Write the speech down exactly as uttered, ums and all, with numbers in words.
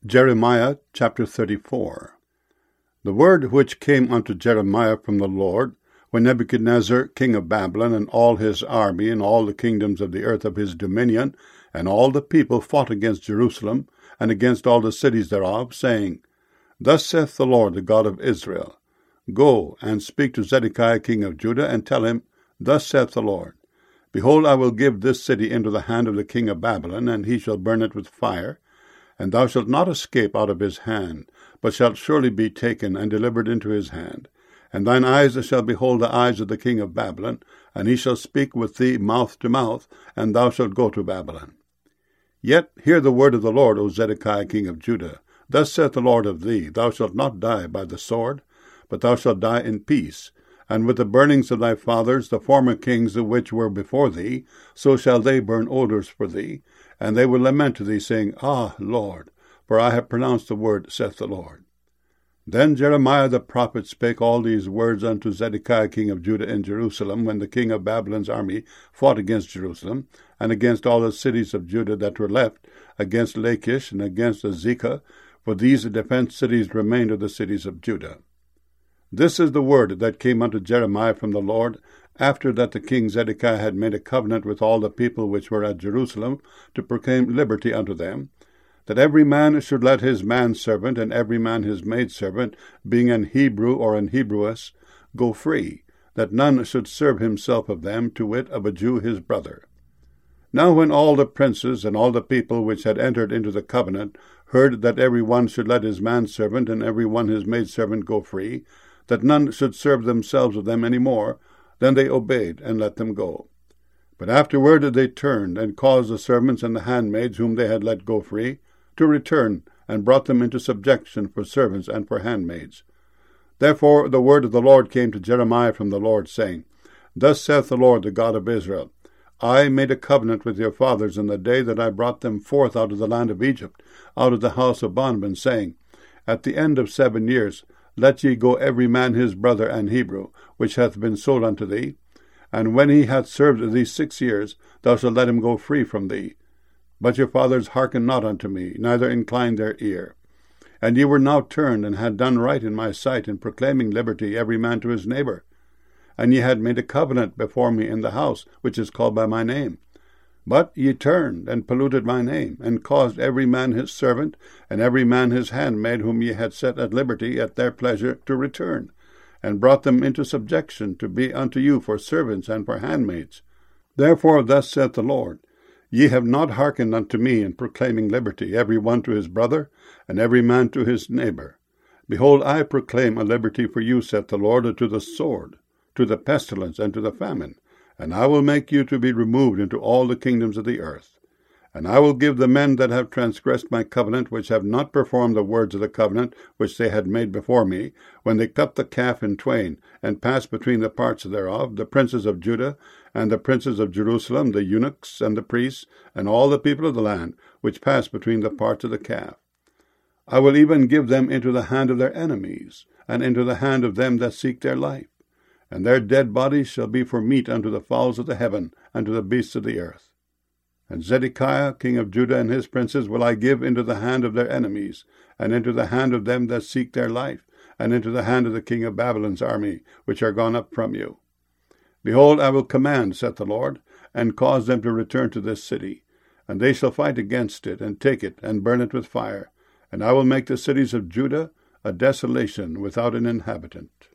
Jeremiah chapter thirty-four. The word which came unto Jeremiah from the Lord, when Nebuchadnezzar king of Babylon, and all his army, and all the kingdoms of the earth of his dominion, and all the people fought against Jerusalem, and against all the cities thereof, saying, Thus saith the Lord, the God of Israel, Go and speak to Zedekiah king of Judah, and tell him, Thus saith the Lord, Behold, I will give this city into the hand of the king of Babylon, and he shall burn it with fire, and thou shalt not escape out of his hand, but shalt surely be taken and delivered into his hand. And thine eyes shall behold the eyes of the king of Babylon, and he shall speak with thee mouth to mouth, and thou shalt go to Babylon. Yet hear the word of the Lord, O Zedekiah king of Judah. Thus saith the Lord of thee, Thou shalt not die by the sword, but thou shalt die in peace. And with the burnings of thy fathers, the former kings of which were before thee, so shall they burn odors for thee, and they will lament to thee, saying, Ah, Lord, for I have pronounced the word, saith the Lord. Then Jeremiah the prophet spake all these words unto Zedekiah king of Judah in Jerusalem, when the king of Babylon's army fought against Jerusalem, and against all the cities of Judah that were left, against Lachish, and against Azekah, for these the defenced cities remained of the cities of Judah. This is the word that came unto Jeremiah from the Lord, after that the king Zedekiah had made a covenant with all the people which were at Jerusalem, to proclaim liberty unto them, that every man should let his manservant, and every man his maidservant, being an Hebrew or an Hebrewess, go free, that none should serve himself of them, to wit, of a Jew his brother. Now when all the princes and all the people which had entered into the covenant heard that every one should let his manservant and every one his maidservant go free, that none should serve themselves of them any more, then they obeyed, and let them go. But afterward they turned, and caused the servants and the handmaids whom they had let go free, to return, and brought them into subjection for servants and for handmaids. Therefore the word of the Lord came to Jeremiah from the Lord, saying, Thus saith the Lord, the God of Israel, I made a covenant with your fathers in the day that I brought them forth out of the land of Egypt, out of the house of bondmen, saying, At the end of seven years let ye go every man his brother and Hebrew, which hath been sold unto thee. And when he hath served thee six years, thou shalt let him go free from thee. But your fathers hearkened not unto me, neither inclined their ear. And ye were now turned, and had done right in my sight, in proclaiming liberty every man to his neighbor. And ye had made a covenant before me in the house, which is called by my name. But ye turned, and polluted my name, and caused every man his servant, and every man his handmaid, whom ye had set at liberty at their pleasure, to return, and brought them into subjection, to be unto you for servants and for handmaids. Therefore thus saith the Lord, Ye have not hearkened unto me in proclaiming liberty, every one to his brother, and every man to his neighbor. Behold, I proclaim a liberty for you, saith the Lord, to the sword, to the pestilence, and to the famine. And I will make you to be removed into all the kingdoms of the earth. And I will give the men that have transgressed my covenant, which have not performed the words of the covenant which they had made before me, when they cut the calf in twain, and passed between the parts thereof, the princes of Judah, and the princes of Jerusalem, the eunuchs, and the priests, and all the people of the land, which passed between the parts of the calf. I will even give them into the hand of their enemies, and into the hand of them that seek their life. And their dead bodies shall be for meat unto the fowls of the heaven, and to the beasts of the earth. And Zedekiah king of Judah and his princes will I give into the hand of their enemies, and into the hand of them that seek their life, and into the hand of the king of Babylon's army, which are gone up from you. Behold, I will command, saith the Lord, and cause them to return to this city. And they shall fight against it, and take it, and burn it with fire. And I will make the cities of Judah a desolation without an inhabitant.